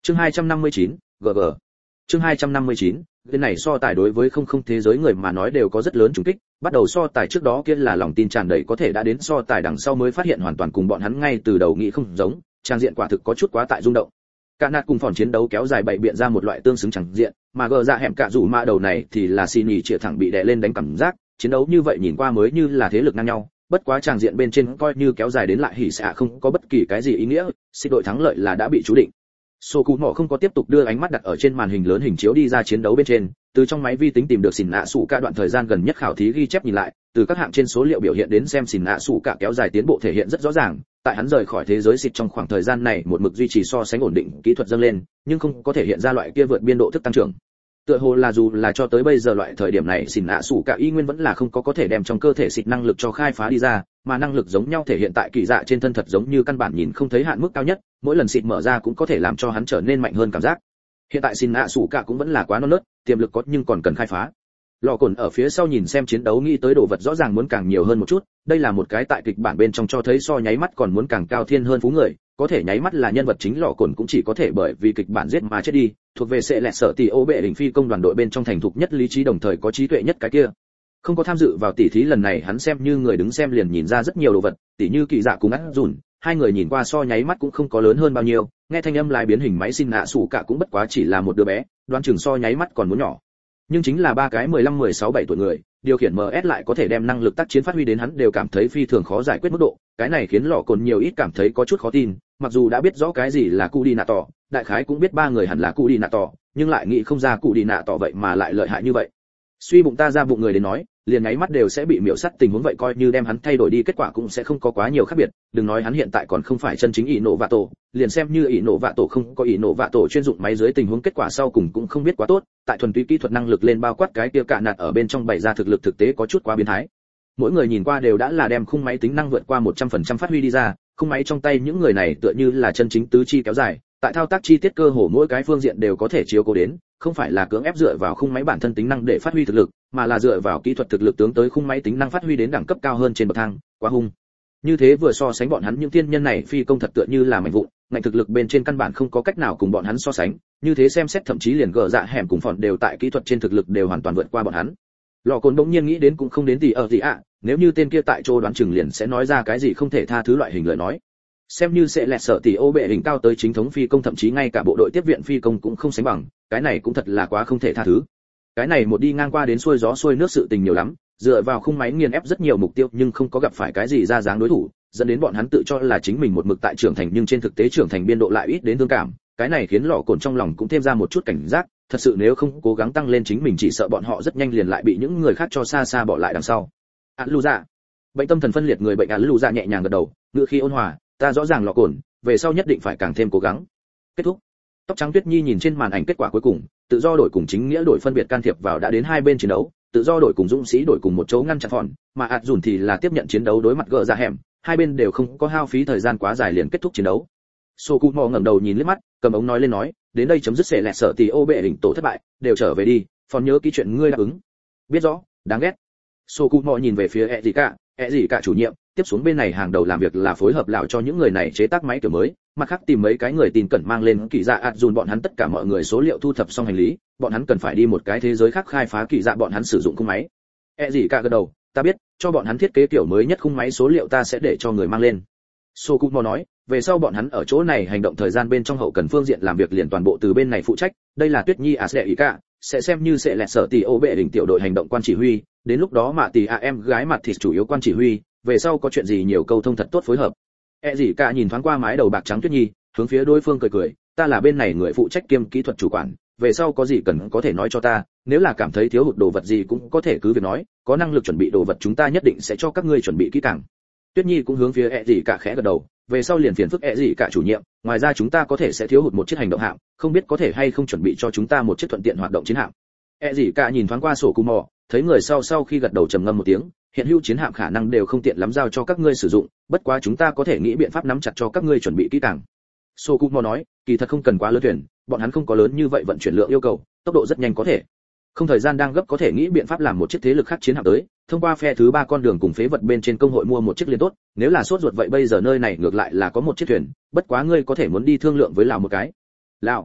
Chương 259, GG. Chương 259, cái này so tài đối với không thế giới người mà nói đều có rất lớn trùng kích, bắt đầu so tài trước đó kia là lòng tin tràn đầy có thể đã đến so tài đằng sau mới phát hiện hoàn toàn cùng bọn hắn ngay từ đầu nghĩ không giống, trang diện quả thực có chút quá tại rung động. Cả nạt cùng phòn chiến đấu kéo dài bảy biện ra một loại tương xứng chẳng diện, mà gờ dạ hẻm cả rủ mạ đầu này thì là xin nhì chĩa thẳng bị đè lên đánh cảm giác, chiến đấu như vậy nhìn qua mới như là thế lực ngang nhau, bất quá trang diện bên trên coi như kéo dài đến lại hỉ xạ không có bất kỳ cái gì ý nghĩa, xịt đội thắng lợi là đã bị chú định. Sô Cụ Mỏ không có tiếp tục đưa ánh mắt đặt ở trên màn hình lớn hình chiếu đi ra chiến đấu bên trên, từ trong máy vi tính tìm được xỉn nạ sủ cả đoạn thời gian gần nhất khảo thí ghi chép nhìn lại, từ các hạng trên số liệu biểu hiện đến xem xỉn nạ sủ cả kéo dài tiến bộ thể hiện rất rõ ràng, tại hắn rời khỏi thế giới xịt trong khoảng thời gian này một mực duy trì so sánh ổn định kỹ thuật dâng lên, nhưng không có thể hiện ra loại kia vượt biên độ thức tăng trưởng. Tựa hồ là dù là cho tới bây giờ loại thời điểm này xỉn nạ sủ cả y nguyên vẫn là không có thể đem trong cơ thể xịt năng lực cho khai phá đi ra, mà năng lực giống nhau thể hiện tại kỳ dạ trên thân thật giống như căn bản nhìn không thấy hạn mức cao nhất, mỗi lần xịt mở ra cũng có thể làm cho hắn trở nên mạnh hơn cảm giác. Hiện tại xỉn nạ sủ cả cũng vẫn là quá non nớt, tiềm lực có nhưng còn cần khai phá. Lọ Cồn ở phía sau nhìn xem chiến đấu nghĩ tới đồ vật rõ ràng muốn càng nhiều hơn một chút, đây là một cái tại kịch bản bên trong cho thấy so nháy mắt còn muốn càng cao thiên hơn phú người, có thể nháy mắt là nhân vật chính Lọ Cồn cũng chỉ có thể bởi vì kịch bản giết mà chết đi, thuộc về sẽ lẹt sợ tỷ ô bệ đỉnh phi công đoàn đội bên trong thành thục nhất lý trí đồng thời có trí tuệ nhất cái kia. Không có tham dự vào tỉ thí lần này hắn xem như người đứng xem liền nhìn ra rất nhiều đồ vật, tỉ như kỳ dạ cùng ắt dùn, hai người nhìn qua so nháy mắt cũng không có lớn hơn bao nhiêu, nghe thanh âm lái biến hình máy xin nạ sủ cả cũng bất quá chỉ là một đứa bé, đoán chừng so nháy mắt còn muốn nhỏ. Nhưng chính là ba cái 15, 16, 7 tuổi người, điều khiển MS lại có thể đem năng lực tác chiến phát huy đến hắn đều cảm thấy phi thường khó giải quyết mức độ, cái này khiến Lọ Cồn nhiều ít cảm thấy có chút khó tin, mặc dù đã biết rõ cái gì là cụ đi nạ tỏ, đại khái cũng biết ba người hẳn là cụ đi nạ tỏ, nhưng lại nghĩ không ra cụ đi nạ tỏ vậy mà lại lợi hại như vậy. Suy bụng ta ra bụng người đến nói, liền nháy mắt đều sẽ bị miểu sát tình huống vậy coi như đem hắn thay đổi đi kết quả cũng sẽ không có quá nhiều khác biệt, đừng nói hắn hiện tại còn không phải chân chính ỷ nổ vạ tổ, liền xem như ỷ nổ vạ tổ không có ỷ nổ vạ tổ chuyên dụng máy dưới tình huống kết quả sau cùng cũng không biết quá tốt, tại thuần túy kỹ thuật năng lực lên bao quát cái kia cả nạt ở bên trong bày ra thực lực thực tế có chút quá biến thái. Mỗi người nhìn qua đều đã là đem khung máy tính năng vượt qua 100% phát huy đi ra, khung máy trong tay những người này tựa như là chân chính tứ chi kéo dài, tại thao tác chi tiết cơ hồ mỗi cái phương diện đều có thể chiếu cố đến, không phải là cưỡng ép dựa vào khung máy bản thân tính năng để phát huy thực lực, mà là dựa vào kỹ thuật thực lực tướng tới khung máy tính năng phát huy đến đẳng cấp cao hơn trên bậc thang, quá hung. Như thế vừa so sánh bọn hắn những thiên nhân này phi công thật tựa như là mạnh vụn, ngành thực lực bên trên căn bản không có cách nào cùng bọn hắn so sánh, như thế xem xét thậm chí liền gờ dạ hẻm cùng phòn đều tại kỹ thuật trên thực lực đều hoàn toàn vượt qua bọn hắn. Lọ Cồn bỗng nhiên nghĩ đến cũng không đến gì ở gì ạ, nếu như tên kia tại chỗ đoán chừng liền sẽ nói ra cái gì không thể tha thứ loại hình lời nói. Xem như sẽ lẹt sợ tỷ ô bệ hình cao tới chính thống phi công thậm chí ngay cả bộ đội tiếp viện phi công cũng không sánh bằng, cái này cũng thật là quá không thể tha thứ. Cái này một đi ngang qua đến xuôi gió xuôi nước sự tình nhiều lắm, dựa vào khung máy nghiền ép rất nhiều mục tiêu nhưng không có gặp phải cái gì ra dáng đối thủ, dẫn đến bọn hắn tự cho là chính mình một mực tại trưởng thành nhưng trên thực tế trưởng thành biên độ lại ít đến thương cảm, cái này khiến Lọ Cồn trong lòng cũng thêm ra một chút cảnh giác, thật sự nếu không cố gắng tăng lên chính mình chỉ sợ bọn họ rất nhanh liền lại bị những người khác cho xa xa bỏ lại đằng sau. Lù dạ, bệnh tâm thần phân liệt người bệnh Lù dạ nhẹ nhàng gật đầu, ngữ khí ôn hòa, ta rõ ràng Lọ Cồn, về sau nhất định phải càng thêm cố gắng. Kết thúc. Tóc trắng Tuyết Nhi nhìn trên màn ảnh kết quả cuối cùng, tự do đổi cùng chính nghĩa đổi phân biệt can thiệp vào đã đến hai bên chiến đấu, tự do đổi cùng dũng sĩ đổi cùng một chỗ ngăn chặn phòn, mà ạt dùn thì là tiếp nhận chiến đấu đối mặt gỡ ra hẻm, hai bên đều không có hao phí thời gian quá dài liền kết thúc chiến đấu. Sô Cụ Mò ngẩng đầu nhìn liếc mắt, cầm ống nói lên nói, đến đây chấm dứt sẽ lẹt sợ tỷ ô bệ đỉnh tổ thất bại, đều trở về đi, phòn nhớ ký chuyện ngươi đáp ứng. Biết rõ, đáng ghét. Sô Cụ Mò nhìn về phía ẹ gì cả chủ nhiệm, tiếp xuống bên này hàng đầu làm việc là phối hợp lão cho những người này chế tác máy kiểu mới, mặt khác tìm mấy cái người tin cẩn mang lên kỳ dạ ạt dùn bọn hắn tất cả mọi người số liệu thu thập xong hành lý, bọn hắn cần phải đi một cái thế giới khác khai phá kỳ dạ bọn hắn sử dụng khung máy. Gì cả gật đầu, ta biết, cho bọn hắn thiết kế kiểu mới nhất khung máy số liệu ta sẽ để cho người mang lên. Sokumo nói, về sau bọn hắn ở chỗ này hành động thời gian bên trong hậu cần phương diện làm việc liền toàn bộ từ bên này phụ trách, đây là Tuyết Nhi Asdeika, sẽ xem như sẽ lẹt sở tỷ ô bệ đỉnh tiểu đội hành động quan chỉ huy, đến lúc đó mà tỷ em gái mặt thịt chủ yếu quan chỉ huy, về sau có chuyện gì nhiều câu thông thật tốt phối hợp. Gì cả nhìn thoáng qua mái đầu bạc trắng Tuyết Nhi, hướng phía đối phương cười cười, ta là bên này người phụ trách kiêm kỹ thuật chủ quản, về sau có gì cần có thể nói cho ta, nếu là cảm thấy thiếu hụt đồ vật gì cũng có thể cứ việc nói, có năng lực chuẩn bị đồ vật chúng ta nhất định sẽ cho các ngươi chuẩn bị kỹ càng. Tuyết Nhi cũng hướng phía gì cả khẽ gật đầu, về sau liền phiền phức gì cả chủ nhiệm, ngoài ra chúng ta có thể sẽ thiếu hụt một chiếc hành động hạm, không biết có thể hay không chuẩn bị cho chúng ta một chiếc thuận tiện hoạt động chiến hạm. Gì cả nhìn thoáng qua sổ cù mò, thấy người sau khi gật đầu trầm ngâm một tiếng, hiện hữu chiến hạm khả năng đều không tiện lắm giao cho các ngươi sử dụng, bất quá chúng ta có thể nghĩ biện pháp nắm chặt cho các ngươi chuẩn bị kỹ càng. Sokumo nói, kỳ thật không cần quá lớn thuyền, bọn hắn không có lớn như vậy vận chuyển lượng yêu cầu, tốc độ rất nhanh có thể. Không thời gian đang gấp có thể nghĩ biện pháp làm một chiếc thế lực khác chiến hạm tới, thông qua phe thứ ba con đường cùng phế vật bên trên công hội mua một chiếc liên tốt, nếu là sốt ruột vậy bây giờ nơi này ngược lại là có một chiếc thuyền, bất quá ngươi có thể muốn đi thương lượng với Lào một cái. Lào?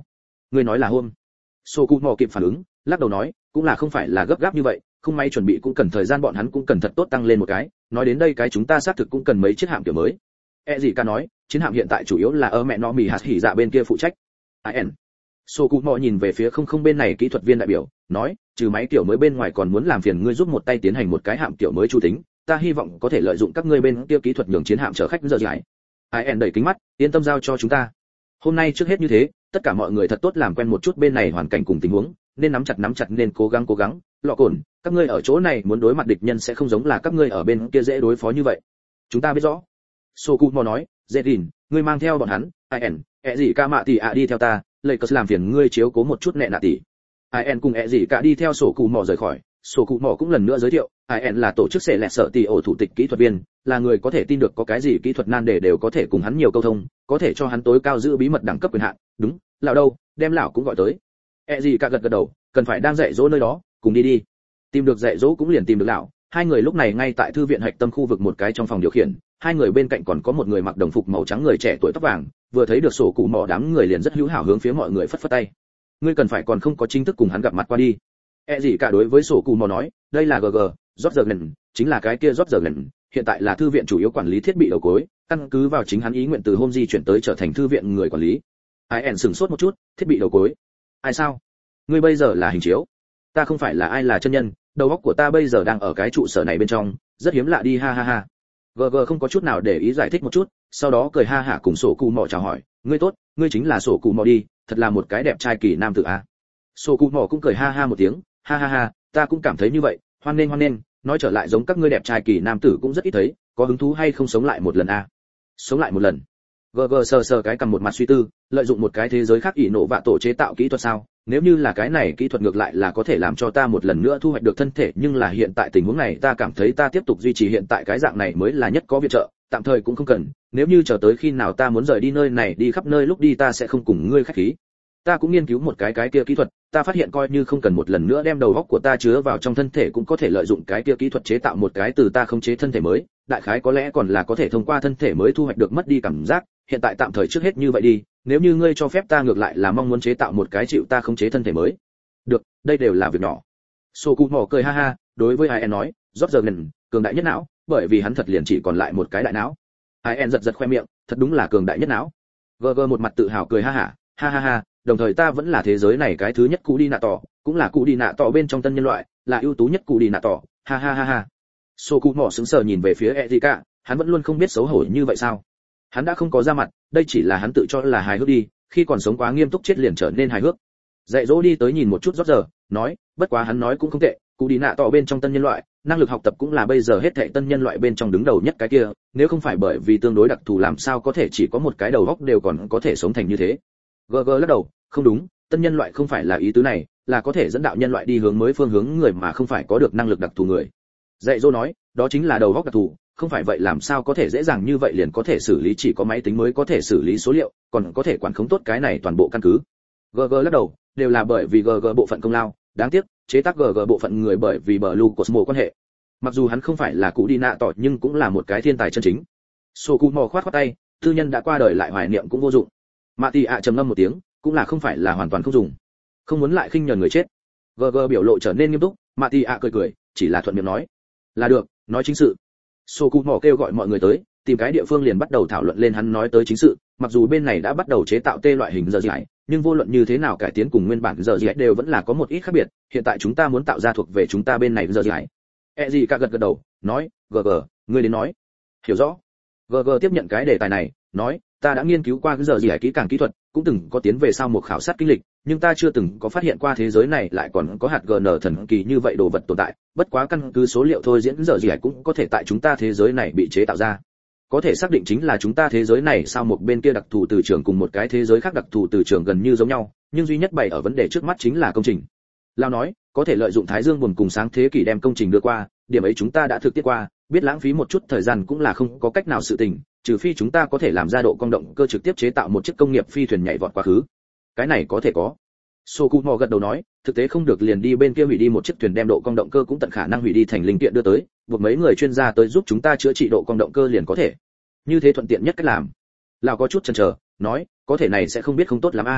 Ngươi nói là hôm. Sô Cụ Mò kịp phản ứng, lắc đầu nói, cũng là không phải là gấp gáp như vậy, không may chuẩn bị cũng cần thời gian, bọn hắn cũng cần thật tốt tăng lên một cái, nói đến đây cái chúng ta xác thực cũng cần mấy chiếc hạm kiểu mới. Gì cả nói, chiến hạm hiện tại chủ yếu là ở mẹ nó mì hạt hỉ dạ bên kia phụ trách. An. Sô Cụ Mò nhìn về phía không bên này kỹ thuật viên đại biểu, nói, trừ máy kiểu mới bên ngoài còn muốn làm phiền ngươi giúp một tay tiến hành một cái hạm kiểu mới chu tính, ta hy vọng có thể lợi dụng các ngươi bên kia kỹ thuật nhường chiến hạm chở khách giờ dài. An đẩy kính mắt, yên tâm giao cho chúng ta. Hôm nay trước hết như thế, tất cả mọi người thật tốt làm quen một chút bên này hoàn cảnh cùng tình huống, nên nắm chặt nên cố gắng. Lọ cồn, các ngươi ở chỗ này muốn đối mặt địch nhân sẽ không giống là các ngươi ở bên kia dễ đối phó như vậy. Chúng ta biết rõ. Sô Cụ Mò nói, Zedin, ngươi mang theo bọn hắn, gì ca mạ tỷ ạ đi theo ta, lấy cớ làm phiền ngươi chiếu cố một chút nệ nạ tỷ. Cùng gì cả đi theo Sô Cụ Mò rời khỏi. Sô Cụ Mò cũng lần nữa giới thiệu, là tổ chức sẽ lẹ sợ tỷ ổ thủ tịch kỹ thuật viên, là người có thể tin được, có cái gì kỹ thuật nan đề đều có thể cùng hắn nhiều câu thông, có thể cho hắn tối cao giữ bí mật đẳng cấp quyền hạn. Đúng, lão đâu, đem lão cũng gọi tới. Gì cả gật đầu, cần phải đang dạy dỗ nơi đó, cùng đi. Tìm được dạy dỗ cũng liền tìm được lão. Hai người lúc này ngay tại thư viện hạch tâm khu vực một cái trong phòng điều khiển, hai người bên cạnh còn có một người mặc đồng phục màu trắng người trẻ tuổi tóc vàng, vừa thấy được Sổ Cụ Mò đám người liền rất hữu hảo hướng phía mọi người phất phất tay. Ngươi cần phải còn không có chính thức cùng hắn gặp mặt qua đi. Gì cả đối với Sổ Cụ Mò nói, đây là GG, Jorgen, chính là cái kia Jorgen, hiện tại là thư viện chủ yếu quản lý thiết bị đầu cối, căn cứ vào chính hắn ý nguyện từ hôm di chuyển tới trở thành thư viện người quản lý. Sửng sốt một chút, thiết bị đầu cối. Ai sao? Ngươi bây giờ là hình chiếu. Ta không phải là ai, là chân nhân, đầu óc của ta bây giờ đang ở cái trụ sở này bên trong, rất hiếm lạ đi, ha ha ha. GG không có chút nào để ý giải thích một chút, sau đó cười ha hả cùng Sổ Cụ Mò chào hỏi, ngươi tốt, ngươi chính là Sổ Cụ Mò đi, thật là một cái đẹp trai kỳ nam tử a. Sổ Cụ Mò cũng cười ha ha một tiếng, ha ha ha, ta cũng cảm thấy như vậy, hoan nghênh, nói trở lại giống các ngươi đẹp trai kỳ nam tử cũng rất ít thấy, có hứng thú hay không sống lại một lần a? Sống lại một lần. GG sờ cái cầm một mặt suy tư, lợi dụng một cái thế giới khác ỷ nổ vạ tổ chế tạo kỹ thuật sao? Nếu như là cái này kỹ thuật ngược lại là có thể làm cho ta một lần nữa thu hoạch được thân thể, nhưng là hiện tại tình huống này ta cảm thấy ta tiếp tục duy trì hiện tại cái dạng này mới là nhất có viện trợ, tạm thời cũng không cần, nếu như chờ tới khi nào ta muốn rời đi nơi này đi khắp nơi lúc đi ta sẽ không cùng ngươi khách khí. Ta cũng nghiên cứu một cái kia kỹ thuật, ta phát hiện coi như không cần một lần nữa đem đầu óc của ta chứa vào trong thân thể cũng có thể lợi dụng cái kia kỹ thuật chế tạo một cái từ ta khống chế thân thể mới, đại khái có lẽ còn là có thể thông qua thân thể mới thu hoạch được mất đi cảm giác, hiện tại tạm thời trước hết như vậy đi, nếu như ngươi cho phép ta ngược lại là mong muốn chế tạo một cái chịu ta khống chế thân thể mới. Được, đây đều là việc nhỏ. Sô Cụ Mò cười ha ha, đối với Ai nói, rót giờ ngần, cường đại nhất não, bởi vì hắn thật liền chỉ còn lại một cái đại não. Ai giật khoe miệng, thật đúng là cường đại nhất não. GG một mặt tự hào cười ha hả, ha ha ha, đồng thời ta vẫn là thế giới này cái thứ nhất cụ đi nạ tỏ, cũng là cụ đi nạ tỏ bên trong tân nhân loại, là ưu tú nhất cụ đi nạ tỏ, ha ha ha ha. Sô Cụ Mò sững sờ nhìn về phía Ezika, hắn vẫn luôn không biết xấu hổ như vậy sao? Hắn đã không có ra mặt, đây chỉ là hắn tự cho là hài hước đi, khi còn sống quá nghiêm túc chết liền trở nên hài hước. Dạy dỗ đi tới nhìn một chút rót giờ, nói, bất quá hắn nói cũng không tệ, cụ đi nạ tỏ bên trong tân nhân loại, năng lực học tập cũng là bây giờ hết thảy tân nhân loại bên trong đứng đầu nhất cái kia, nếu không phải bởi vì tương đối đặc thù làm sao có thể chỉ có một cái đầu óc đều còn có thể sống thành như thế. GG lắc đầu, không đúng, tân nhân loại không phải là ý tứ này, là có thể dẫn đạo nhân loại đi hướng mới phương hướng người mà không phải có được năng lực đặc thù người. Dạy dỗ nói, đó chính là đầu óc đặc thù, không phải vậy làm sao có thể dễ dàng như vậy liền có thể xử lý, chỉ có máy tính mới có thể xử lý số liệu, còn có thể quản khống tốt cái này toàn bộ căn cứ. GG lắc đầu, đều là bởi vì GG bộ phận công lao, đáng tiếc, chế tác GG bộ phận người bởi vì Blue Cosmo quan hệ. Mặc dù hắn không phải là cụ đi nạ tỏ nhưng cũng là một cái thiên tài chân chính. Sô Cụ Mò khoát tay, tư nhân đã qua đời lại hoài niệm cũng vô dụng. Mạ Tỷ ạ trầm ngâm một tiếng, cũng là không phải là hoàn toàn không dùng. Không muốn lại khinh nhờn người chết. GG biểu lộ trở nên nghiêm túc, Mạ Tỷ ạ cười, chỉ là thuận miệng nói, là được, nói chính sự. Sô Cụ Mò kêu gọi mọi người tới, tìm cái địa phương liền bắt đầu thảo luận lên, hắn nói tới chính sự, mặc dù bên này đã bắt đầu chế tạo tê loại hình giờ giải, nhưng vô luận như thế nào cải tiến cùng nguyên bản giờ giải đều vẫn là có một ít khác biệt, hiện tại chúng ta muốn tạo ra thuộc về chúng ta bên này giờ giải. Gì cả gật đầu, nói, GG, ngươi đến nói. Hiểu rõ. GG tiếp nhận cái đề tài này, nói, ta đã nghiên cứu qua cái giờ giải kỹ càng kỹ thuật, cũng từng có tiến về sau một khảo sát kinh lịch, nhưng ta chưa từng có phát hiện qua thế giới này lại còn có hạt GN thần kỳ như vậy đồ vật tồn tại, bất quá căn cứ số liệu thôi diễn giờ giải cũng có thể tại chúng ta thế giới này bị chế tạo ra. Có thể xác định chính là chúng ta thế giới này sao một bên kia đặc thù từ trường cùng một cái thế giới khác đặc thù từ trường gần như giống nhau, nhưng duy nhất bày ở vấn đề trước mắt chính là công trình. Lao nói, có thể lợi dụng thái dương buồn cùng sáng thế kỷ đem công trình đưa qua, điểm ấy chúng ta đã thực tiết qua, biết lãng phí một chút thời gian cũng là không có cách nào sự tình, trừ phi chúng ta có thể làm ra độ cong động cơ trực tiếp chế tạo một chiếc công nghiệp phi thuyền nhảy vọt quá khứ. Cái này có thể có. Sô Cụ Mò gật đầu nói, thực tế không được liền đi bên kia hủy đi một chiếc thuyền đem độ cong động cơ cũng tận khả năng hủy đi thành linh kiện đưa tới, buộc mấy người chuyên gia tới giúp chúng ta chữa trị độ cong động cơ liền có thể. Như thế thuận tiện nhất cách làm. Lão có chút chần chờ, nói, có thể này sẽ không biết không tốt lắm a.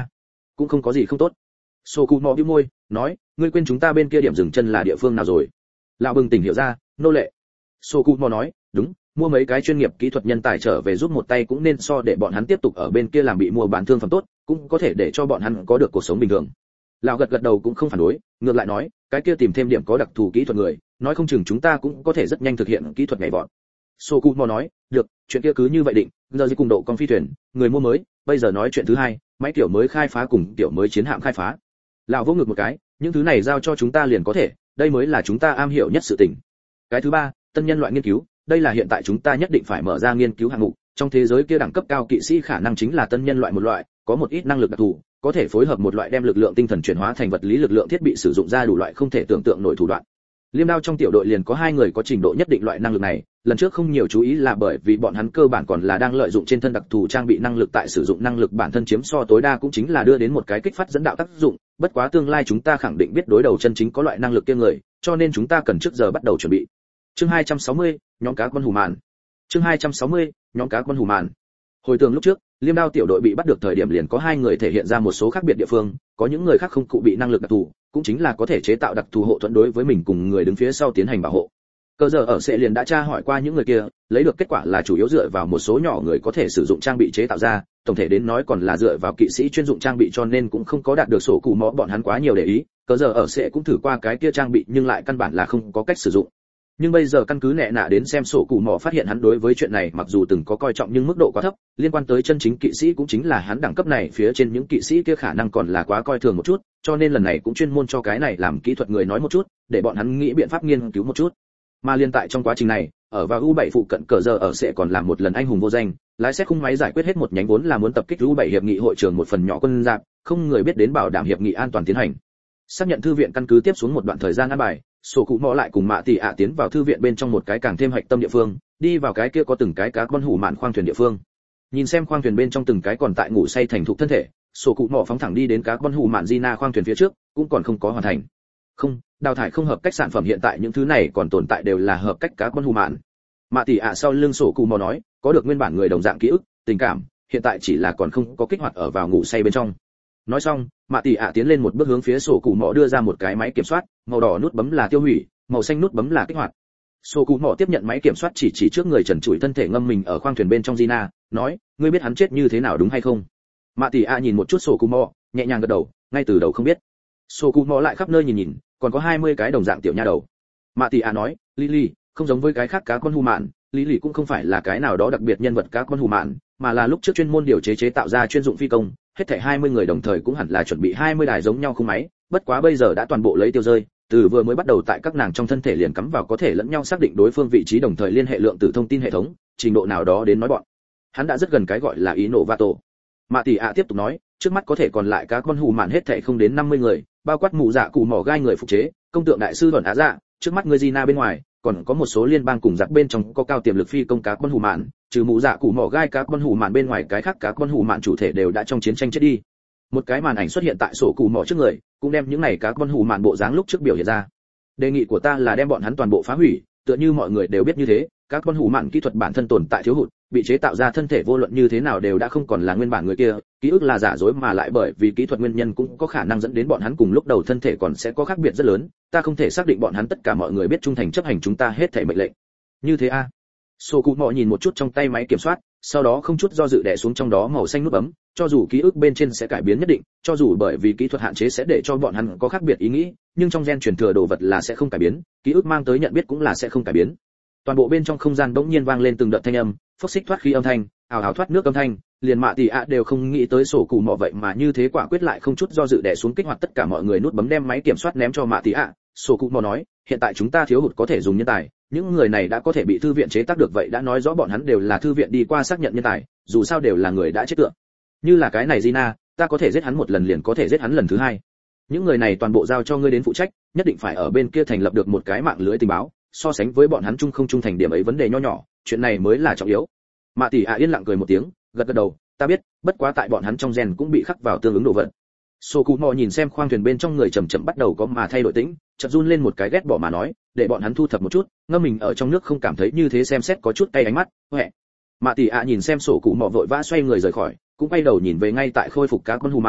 cũng không có gì không tốt. Sô cụ mò bĩu môi nói, ngươi quên chúng ta bên kia điểm dừng chân là địa phương nào rồi? Lão bừng tỉnh hiểu ra, nô lệ. Sô cụ mò nói, đúng, mua mấy cái chuyên nghiệp kỹ thuật nhân tài trở về giúp một tay cũng nên so để bọn hắn tiếp tục ở bên kia làm bị mua bán thương phẩm tốt, cũng có thể để cho bọn hắn có được cuộc sống bình thường. Lão gật gật đầu cũng không phản đối, ngược lại nói, cái kia tìm thêm điểm có đặc thù kỹ thuật người, nói không chừng chúng ta cũng có thể rất nhanh thực hiện kỹ thuật nhảy vọt. Sô cụ mò nói, được, chuyện kia cứ như vậy định, giờ gì cùng độ con phi thuyền, người mua mới, bây giờ nói chuyện thứ hai, máy kiểu mới khai phá cùng kiểu mới chiến hạm khai phá. Lão vỗ ngực một cái, những thứ này giao cho chúng ta liền có thể, đây mới là chúng ta am hiểu nhất sự tình. Cái thứ ba, tân nhân loại nghiên cứu, đây là hiện tại chúng ta nhất định phải mở ra nghiên cứu hạng mục, trong thế giới kia đẳng cấp cao kỵ sĩ khả năng chính là tân nhân loại một loại, có một ít năng lực đặc thù, có thể phối hợp một loại đem lực lượng tinh thần chuyển hóa thành vật lý lực lượng thiết bị sử dụng ra đủ loại không thể tưởng tượng nổi thủ đoạn. Liêm đao trong tiểu đội liền có 2 người có trình độ nhất định loại năng lực này, lần trước không nhiều chú ý là bởi vì bọn hắn cơ bản còn là đang lợi dụng trên thân đặc thù trang bị năng lực tại sử dụng năng lực bản thân chiếm so tối đa cũng chính là đưa đến một cái kích phát dẫn đạo tác dụng, bất quá tương lai chúng ta khẳng định biết đối đầu chân chính có loại năng lực kia người, cho nên chúng ta cần trước giờ bắt đầu chuẩn bị. Chương 260, nhóm cá quân hù màn. Chương 260, nhóm cá quân hù màn. Hồi tưởng lúc trước, Liêm đao tiểu đội bị bắt được thời điểm liền có 2 người thể hiện ra một số khác biệt địa phương, có những người khác không cụ bị năng lực đặc thù, cũng chính là có thể chế tạo đặc thù hộ thuẫn đối với mình cùng người đứng phía sau tiến hành bảo hộ. Cơ giờ ở sẽ liền đã tra hỏi qua những người kia, lấy được kết quả là chủ yếu dựa vào một số nhỏ người có thể sử dụng trang bị chế tạo ra, tổng thể đến nói còn là dựa vào kỵ sĩ chuyên dụng trang bị cho nên cũng không có đạt được sổ cụ mõ bọn hắn quá nhiều để ý. Cơ giờ ở sẽ cũng thử qua cái kia trang bị nhưng lại căn bản là không có cách sử dụng. Nhưng bây giờ căn cứ nệ nạ đến xem sổ cụ mỏ phát hiện hắn đối với chuyện này mặc dù từng có coi trọng nhưng mức độ quá thấp, liên quan tới chân chính kỵ sĩ cũng chính là hắn đẳng cấp này phía trên những kỵ sĩ kia khả năng còn là quá coi thường một chút, cho nên lần này cũng chuyên môn cho cái này làm kỹ thuật người nói một chút, để bọn hắn nghĩ biện pháp nghiên cứu một chút. Mà liên tại trong quá trình này, ở vào U7 phụ cận cờ giờ ở sẽ còn làm một lần anh hùng vô danh, lái xe khung máy giải quyết hết một nhánh vốn là muốn tập kích U7 hiệp nghị hội trường một phần nhỏ quân giáp, không người biết đến bảo đảm hiệp nghị an toàn tiến hành. Xác nhận thư viện căn cứ tiếp xuống một đoạn thời gian an bài, sổ cụ mò lại cùng mạ tỷ ạ tiến vào thư viện bên trong một cái càng thêm hạch tâm địa phương, đi vào cái kia có từng cái cá con hủ mạn khoang thuyền địa phương. Nhìn xem khoang thuyền bên trong từng cái còn tại ngủ say thành thục thân thể, sổ cụ mò phóng thẳng đi đến cá con hủ mạn Gina khoang thuyền phía trước, cũng còn không có hoàn thành. Không, đào thải không hợp cách sản phẩm hiện tại những thứ này còn tồn tại đều là hợp cách cá con hủ mạn. Mạ tỷ ạ sau lưng sổ cụ mò nói, có được nguyên bản người đồng dạng ký ức, tình cảm, hiện tại chỉ là còn không có kích hoạt ở vào ngủ say bên trong. Nói xong, mạ tỷ ạ tiến lên một bước hướng phía sổ cụ mỏ đưa ra một cái máy kiểm soát, màu đỏ nút bấm là tiêu hủy, màu xanh nút bấm là kích hoạt. Sổ cụ mỏ tiếp nhận máy kiểm soát chỉ trước người trần trụi thân thể ngâm mình ở khoang thuyền bên trong Gina, nói, ngươi biết hắn chết như thế nào đúng hay không? Mạ tỷ ạ nhìn một chút sổ cụ mỏ, nhẹ nhàng gật đầu, ngay từ đầu không biết. Sổ cụ mỏ lại khắp nơi nhìn, còn có 20 cái đồng dạng tiểu nha đầu. Mạ tỷ ạ nói, Lily, không giống với cái khác cá con hù mạn, Lily cũng không phải là cái nào đó đặc biệt nhân vật cá con hù mạn, mà là lúc trước chuyên môn điều chế tạo ra chuyên dụng phi công. Hết thảy 20 người đồng thời cũng hẳn là chuẩn bị 20 đài giống nhau khung máy, bất quá bây giờ đã toàn bộ lấy tiêu rơi, từ vừa mới bắt đầu tại các nàng trong thân thể liền cắm vào có thể lẫn nhau xác định đối phương vị trí đồng thời liên hệ lượng tử thông tin hệ thống, trình độ nào đó đến nói bọn. Hắn đã rất gần cái gọi là ý nổ vato. Mạ tỷ ạ tiếp tục nói, trước mắt có thể còn lại các con hù mạn hết thảy không đến 50 người, bao quát mụ dạ cụ mỏ gai người phục chế, công tượng đại sư Đoàn Á Dạ, trước mắt người Gina bên ngoài, còn có một số liên bang cùng giặc bên trong có cao tiềm lực phi công cá con hù mạn, trừ mụ dạ cụ mỏ gai cá con hù mạn bên ngoài cái khác cá con hù mạn chủ thể đều đã trong chiến tranh chết đi. Một cái màn ảnh xuất hiện tại sổ cụ mỏ trước người, cũng đem những này cá con hù mạn bộ dáng lúc trước biểu hiện ra. Đề nghị của ta là đem bọn hắn toàn bộ phá hủy, tựa như mọi người đều biết như thế, các con hù mạn kỹ thuật bản thân tồn tại thiếu hụt, bị chế tạo ra thân thể vô luận như thế nào đều đã không còn là nguyên bản người kia, ký ức là giả dối mà lại bởi vì kỹ thuật nguyên nhân cũng có khả năng dẫn đến bọn hắn cùng lúc đầu thân thể còn sẽ có khác biệt rất lớn, ta không thể xác định bọn hắn tất cả mọi người biết trung thành chấp hành chúng ta hết thảy mệnh lệnh. Như thế a? Sô cụ mọ nhìn một chút trong tay máy kiểm soát, sau đó không chút do dự đè xuống trong đó màu xanh nút bấm, cho dù ký ức bên trên sẽ cải biến nhất định, cho dù bởi vì kỹ thuật hạn chế sẽ để cho bọn hắn có khác biệt ý nghĩ, nhưng trong gen truyền thừa đồ vật là sẽ không cải biến, ký ức mang tới nhận biết cũng là sẽ không cải biến. Toàn bộ bên trong không gian bỗng nhiên vang lên từng đợt thanh âm, phốc xích thoát khí âm thanh, ào ào thoát nước âm thanh, liền mạ tỷ ạ đều không nghĩ tới sổ cụ mọ vậy mà như thế quả quyết lại không chút do dự đè xuống kích hoạt tất cả mọi người nút bấm đem máy kiểm soát ném cho mạ tỷ ạ. Sổ cụ mọ nói, hiện tại chúng ta thiếu hụt có thể dùng nhân tài, những người này đã có thể bị thư viện chế tác được vậy đã nói rõ bọn hắn đều là thư viện đi qua xác nhận nhân tài, dù sao đều là người đã chết tượng. Như là cái này Gina, ta có thể giết hắn một lần liền có thể giết hắn lần thứ hai. Những người này toàn bộ giao cho ngươi đến phụ trách, nhất định phải ở bên kia thành lập được một cái mạng lưới tình báo, so sánh với bọn hắn chung không trung thành điểm ấy vấn đề nho nhỏ, chuyện này mới là trọng yếu. Mạ tỷ ạ yên lặng cười một tiếng, gật gật đầu, ta biết, bất quá tại bọn hắn trong gen cũng bị khắc vào tương ứng đồ vật. Sô cụ mò nhìn xem khoang thuyền bên trong người chậm chậm bắt đầu có mà thay đổi tĩnh, chợt run lên một cái ghét bỏ mà nói, để bọn hắn thu thập một chút, ngâm mình ở trong nước không cảm thấy như thế xem xét có chút cay ánh mắt. Huệ. Mạ tỷ ạ nhìn xem sổ cụ mò vội vã xoay người rời khỏi, cũng quay đầu nhìn về ngay tại khôi phục cá con hù mạn,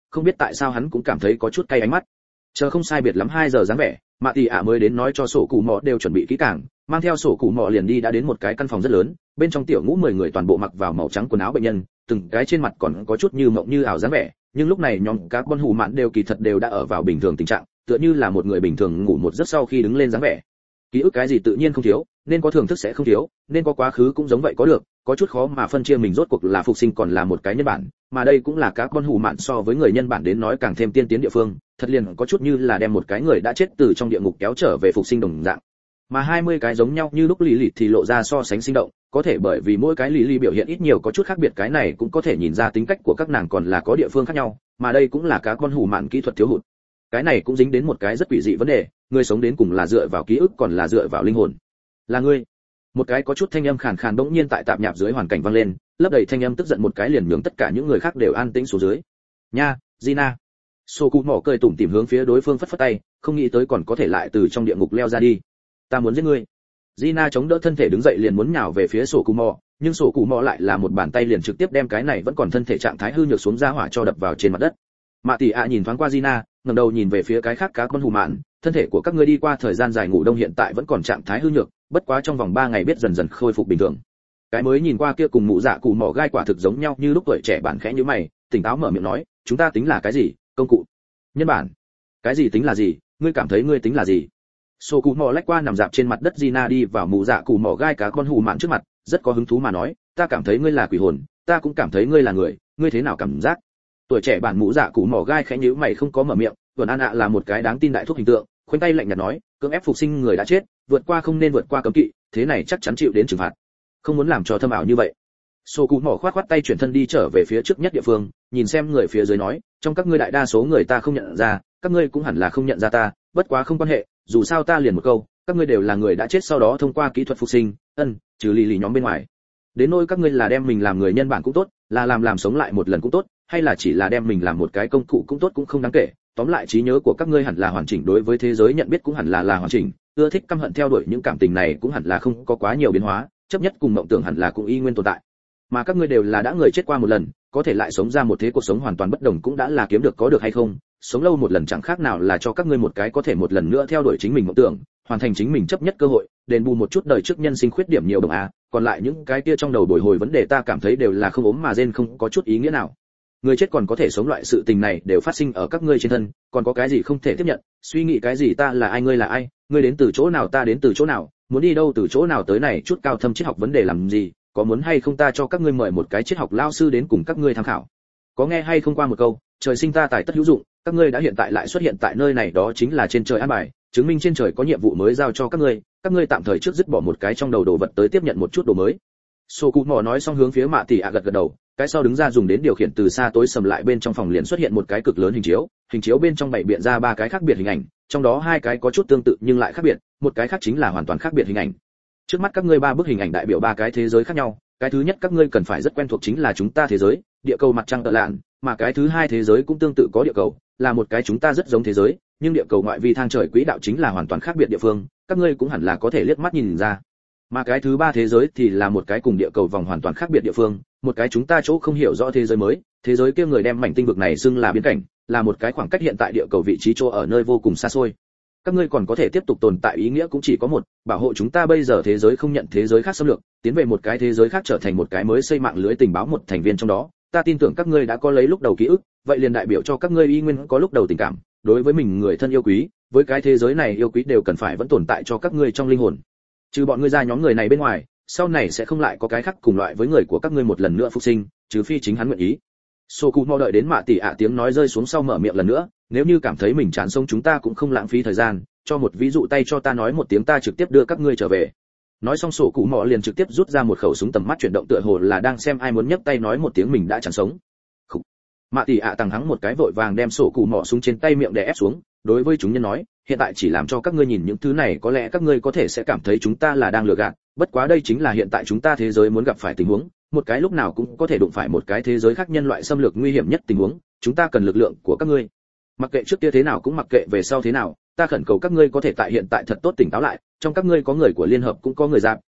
không biết tại sao hắn cũng cảm thấy có chút cay ánh mắt. Chờ không sai biệt lắm 2 giờ dáng vẻ, Mạ Tỷ ạ mới đến nói cho sổ cụ mọ đều chuẩn bị kỹ càng, mang theo sổ cụ mọ liền đi đã đến một cái căn phòng rất lớn, bên trong tiểu ngũ 10 người toàn bộ mặc vào màu trắng quần áo bệnh nhân, từng cái trên mặt còn có chút như mộng như ảo dáng vẻ, nhưng lúc này nhóm các con hù mạn đều kỳ thật đều đã ở vào bình thường tình trạng, tựa như là một người bình thường ngủ một giấc sau khi đứng lên dáng vẻ. Ký ức cái gì tự nhiên không thiếu, nên có thưởng thức sẽ không thiếu, nên có quá khứ cũng giống vậy có được, có chút khó mà phân chia mình rốt cuộc là phục sinh còn là một cái nhân bản, mà đây cũng là các con hù mạn so với người nhân bản đến nói càng thêm tiên tiến địa phương, thật liền có chút như là đem một cái người đã chết từ trong địa ngục kéo trở về phục sinh đồng dạng. Mà 20 cái giống nhau như lúc lì lì thì lộ ra so sánh sinh động, có thể bởi vì mỗi cái lì lì biểu hiện ít nhiều có chút khác biệt, cái này cũng có thể nhìn ra tính cách của các nàng còn là có địa phương khác nhau, mà đây cũng là các con hù mạn kỹ thuật thiếu hụt. Cái này cũng dính đến một cái rất quỷ dị vấn đề, người sống đến cùng là dựa vào ký ức còn là dựa vào linh hồn. Là ngươi. Một cái có chút thanh âm khàn khàn bỗng nhiên tại tạp nhạp dưới hoàn cảnh vang lên, lấp đầy thanh âm tức giận một cái liền nhường tất cả những người khác đều an tĩnh xuống dưới. Nha, Gina. Sô cụ mỏ cười tủm tỉm hướng phía đối phương phất phất tay, không nghĩ tới còn có thể lại từ trong địa ngục leo ra đi. Ta muốn giết ngươi. Gina chống đỡ thân thể đứng dậy liền muốn nhào về phía sổ cụ mỏ, nhưng sổ cụ mỏ lại là một bàn tay liền trực tiếp đem cái này vẫn còn thân thể trạng thái hư nhược xuống ra hỏa cho đập vào trên mặt đất. Mạ Tỷ ạ nhìn thoáng qua Gina, ngẩng đầu nhìn về phía cái khác cá con hù mạn, thân thể của các ngươi đi qua thời gian dài ngủ đông hiện tại vẫn còn trạng thái hư nhược, bất quá trong vòng 3 ngày biết dần dần khôi phục bình thường. Cái mới nhìn qua kia cùng mụ dạ cụ mỏ gai quả thực giống nhau như lúc tuổi trẻ bản khẽ như mày, tỉnh táo mở miệng nói, chúng ta tính là cái gì, công cụ, nhân bản, cái gì tính là gì, ngươi cảm thấy ngươi tính là gì? Sô cụ mỏ lách qua nằm dạp trên mặt đất Gina đi vào mụ dạ cụ mỏ gai cá con hù mạn trước mặt, rất có hứng thú mà nói, ta cảm thấy ngươi là quỷ hồn, ta cũng cảm thấy ngươi là người, ngươi thế nào cảm giác? Tuổi trẻ bản mụ dạ cụ mỏ gai khẽ nhíu mày không có mở miệng, Tuần An ạ là một cái đáng tin đại thuốc hình tượng, khoanh tay lạnh nhạt nói, cưỡng ép phục sinh người đã chết, vượt qua không nên vượt qua cấm kỵ, thế này chắc chắn chịu đến trừng phạt. Không muốn làm cho thâm ảo như vậy. Sô cụ mỏ khoát tay chuyển thân đi trở về phía trước nhất địa phương, nhìn xem người phía dưới nói, trong các ngươi đại đa số người ta không nhận ra, các ngươi cũng hẳn là không nhận ra ta, bất quá không quan hệ, dù sao ta liền một câu, các ngươi đều là người đã chết sau đó thông qua kỹ thuật phục sinh, trừ lì lì nhóm bên ngoài. Đến nỗi các ngươi là đem mình làm người nhân bản cũng tốt, là làm sống lại một lần cũng tốt, hay là chỉ là đem mình làm một cái công cụ cũng tốt cũng không đáng kể, tóm lại trí nhớ của các ngươi hẳn là hoàn chỉnh, đối với thế giới nhận biết cũng hẳn là hoàn chỉnh, ưa thích căm hận theo đuổi những cảm tình này cũng hẳn là không có quá nhiều biến hóa, chấp nhất cùng mộng tưởng hẳn là cũng y nguyên tồn tại. Mà các ngươi đều là đã người chết qua một lần, có thể lại sống ra một thế cuộc sống hoàn toàn bất đồng cũng đã là kiếm được có được hay không, sống lâu một lần chẳng khác nào là cho các ngươi một cái có thể một lần nữa theo đuổi chính mình mộng tưởng, hoàn thành chính mình chấp nhất cơ hội, đền bù một chút đời trước nhân sinh khuyết điểm nhiều đồng a, còn lại những cái kia trong đầu bồi hồi vấn đề ta cảm thấy đều là không ốm mà rên, không có chút ý nghĩa nào. Người chết còn có thể sống, loại sự tình này đều phát sinh ở các ngươi trên thân, còn có cái gì không thể tiếp nhận, suy nghĩ cái gì ta là ai ngươi là ai, ngươi đến từ chỗ nào ta đến từ chỗ nào, muốn đi đâu từ chỗ nào tới này chút cao thâm triết học vấn đề làm gì, có muốn hay không ta cho các ngươi mời một cái triết học lao sư đến cùng các ngươi tham khảo. Có nghe hay không qua một câu, trời sinh ta tài tất hữu dụng, các ngươi đã hiện tại lại xuất hiện tại nơi này đó chính là trên trời an bài, chứng minh trên trời có nhiệm vụ mới giao cho các ngươi tạm thời trước dứt bỏ một cái trong đầu đồ vật tới tiếp nhận một chút đồ mới. Sô cụ mỏ nói xong hướng phía Mạ Tỷ ạ gật gật đầu, cái sau đứng ra dùng đến điều khiển từ xa tối sầm lại bên trong phòng liền xuất hiện một cái cực lớn hình chiếu bên trong bày biện ra 3 cái khác biệt hình ảnh, trong đó 2 cái có chút tương tự nhưng lại khác biệt, một cái khác chính là hoàn toàn khác biệt hình ảnh. Trước mắt các ngươi 3 bức hình ảnh đại biểu 3 cái thế giới khác nhau, cái thứ nhất các ngươi cần phải rất quen thuộc chính là chúng ta thế giới, địa cầu mặt trăng tợ lạn, mà cái thứ hai thế giới cũng tương tự có địa cầu, là một cái chúng ta rất giống thế giới, nhưng địa cầu ngoại vi thang trời quỹ đạo chính là hoàn toàn khác biệt địa phương, các ngươi cũng hẳn là có thể liếc mắt nhìn ra. Mà cái thứ 3 thế giới thì là một cái cùng địa cầu vòng hoàn toàn khác biệt địa phương, một cái chúng ta chỗ không hiểu rõ thế giới mới, thế giới kia người đem mảnh tinh vực này xưng là biên cảnh, là một cái khoảng cách hiện tại địa cầu vị trí chỗ ở nơi vô cùng xa xôi. Các ngươi còn có thể tiếp tục tồn tại ý nghĩa cũng chỉ có một, bảo hộ chúng ta bây giờ thế giới không nhận thế giới khác xâm lược, tiến về một cái thế giới khác trở thành một cái mới xây mạng lưới tình báo một thành viên trong đó. Ta tin tưởng các ngươi đã có lấy lúc đầu ký ức, vậy liền đại biểu cho các ngươi y nguyên có lúc đầu tình cảm, đối với mình người thân yêu quý, với cái thế giới này yêu quý đều cần phải vẫn tồn tại cho các ngươi trong linh hồn. Trừ bọn ngươi ra nhóm người này bên ngoài, sau này sẽ không lại có cái khác cùng loại với người của các ngươi một lần nữa phục sinh, trừ phi chính hắn nguyện ý. Sô cụ mau đợi đến Mạ Tỷ ạ tiếng nói rơi xuống sau mở miệng lần nữa, nếu như cảm thấy mình chán sống chúng ta cũng không lãng phí thời gian, cho một ví dụ tay cho ta nói một tiếng ta trực tiếp đưa các ngươi trở về. Nói xong sổ cụ mọ liền trực tiếp rút ra một khẩu súng tầm mắt chuyển động tựa hồ là đang xem ai muốn nhấc tay nói một tiếng mình đã chẳng sống. Khủ. Mạ Tỷ ạ tăng hắng một cái vội vàng đem sổ cụ mọ súng trên tay miệng đè ép xuống, đối với chúng nhân nói, hiện tại chỉ làm cho các ngươi nhìn những thứ này có lẽ các ngươi có thể sẽ cảm thấy chúng ta là đang lừa gạt, bất quá đây chính là hiện tại chúng ta thế giới muốn gặp phải tình huống, một cái lúc nào cũng có thể đụng phải một cái thế giới khác nhân loại xâm lược nguy hiểm nhất tình huống, chúng ta cần lực lượng của các ngươi. Mặc kệ trước kia thế nào cũng mặc kệ về sau thế nào, ta khẩn cầu các ngươi có thể tại hiện tại thật tốt tỉnh táo lại, trong các ngươi có người của liên hợp cũng có người giáp,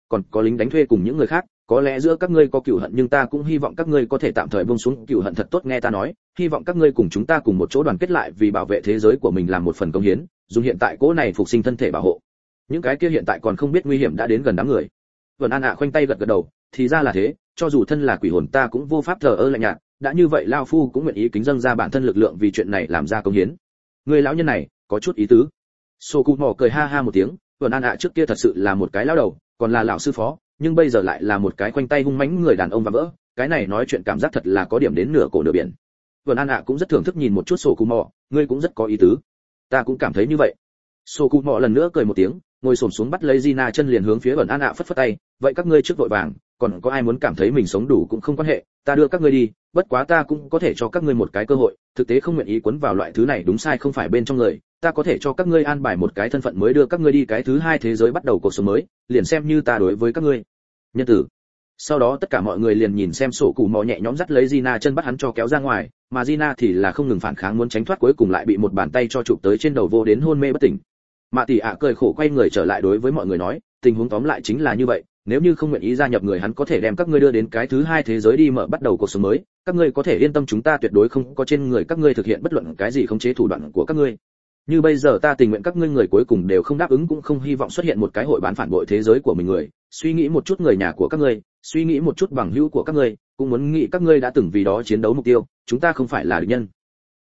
còn có lính đánh thuê cùng những người khác, có lẽ giữa các ngươi có cừu hận nhưng ta cũng hy vọng các ngươi có thể tạm thời buông xuống cừu hận. Thật tốt, nghe ta nói, hy vọng các ngươi cùng chúng ta cùng một chỗ đoàn kết lại vì bảo vệ thế giới của mình làm một phần công hiến, dùng hiện tại cỗ này phục sinh thân thể bảo hộ những cái kia hiện tại còn không biết nguy hiểm đã đến gần đám người. Vân An khoanh tay gật gật đầu, thì ra là thế, cho dù thân là quỷ hồn ta cũng vô pháp thờ ơ lạnh nhạt, đã như vậy lão phu cũng nguyện ý kính dâng ra bản thân lực lượng vì chuyện này làm ra công hiến. Người lão nhân này có chút ý tứ. Sokumo cười ha ha một tiếng, Vân An trước kia thật sự là một cái lão đầu, còn là lão sư phó, nhưng bây giờ lại là một cái khoanh tay hung mãnh người đàn ông và vỡ, cái này nói chuyện cảm giác thật là có điểm đến nửa cổ nửa biển. Vân An cũng rất thưởng thức nhìn một chút Sokumo, ngươi cũng rất có ý tứ. Ta cũng cảm thấy như vậy. Sokumo lần nữa cười một tiếng, ngồi xổm xuống bắt lấy Gina chân liền hướng phía Vân An phất phất tay, vậy các ngươi trước vội vàng, còn có ai muốn cảm thấy mình sống đủ cũng không quan hệ, ta đưa các ngươi đi, bất quá ta cũng có thể cho các ngươi một cái cơ hội, thực tế không nguyện ý cuốn vào loại thứ này đúng sai không phải bên trong người, ta có thể cho các ngươi an bài một cái thân phận mới đưa các ngươi đi cái thứ hai thế giới bắt đầu cuộc sống mới, liền xem như ta đối với các ngươi nhân tử. Sau đó tất cả mọi người liền nhìn xem sổ cụ mò nhẹ nhõm dắt lấy Gina chân bắt hắn cho kéo ra ngoài, mà Gina thì là không ngừng phản kháng muốn tránh thoát, cuối cùng lại bị một bàn tay cho chụp tới trên đầu vô đến hôn mê bất tỉnh. Mạ Tỷ cười khổ quay người trở lại đối với mọi người nói, tình huống tóm lại chính là như vậy, nếu như không nguyện ý gia nhập người hắn có thể đem các ngươi đưa đến cái thứ hai thế giới đi mở bắt đầu cuộc sống mới, các ngươi có thể yên tâm chúng ta tuyệt đối không có trên người các ngươi thực hiện bất luận cái gì khống chế thủ đoạn của các ngươi. Như bây giờ ta tình nguyện các ngươi người cuối cùng đều không đáp ứng cũng không hy vọng xuất hiện một cái hội bán phản bội thế giới của mình người, suy nghĩ một chút người nhà của các ngươi, suy nghĩ một chút bằng hữu của các ngươi, cũng muốn nghĩ các ngươi đã từng vì đó chiến đấu mục tiêu, chúng ta không phải là địch nhân.